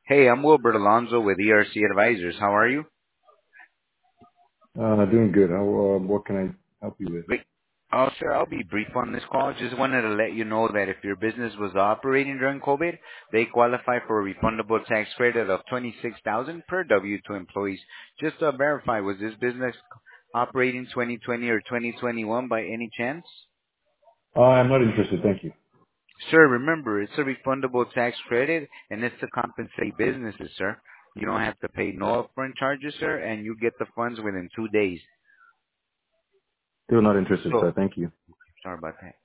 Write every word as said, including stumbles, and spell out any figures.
Hey, I'm Wilbert Alonzo with E R C Advisors. How are you? Uh, doing good. How, uh, what can I help you with? Great. Oh, sir, I'll be brief on this call. Just wanted to let you know that if your business was operating during COVID, they qualify for a refundable tax credit of twenty-six thousand dollars per W two employees. Just to verify, was this business operating twenty twenty or twenty twenty-one by any chance? Uh, I'm not interested. Thank you. Sir, remember, it's a refundable tax credit, and it's to compensate businesses, sir. You don't have to pay no upfront charges, sir, and you get the funds within two days. Still not interested, So, sir. Thank you. sorry about that.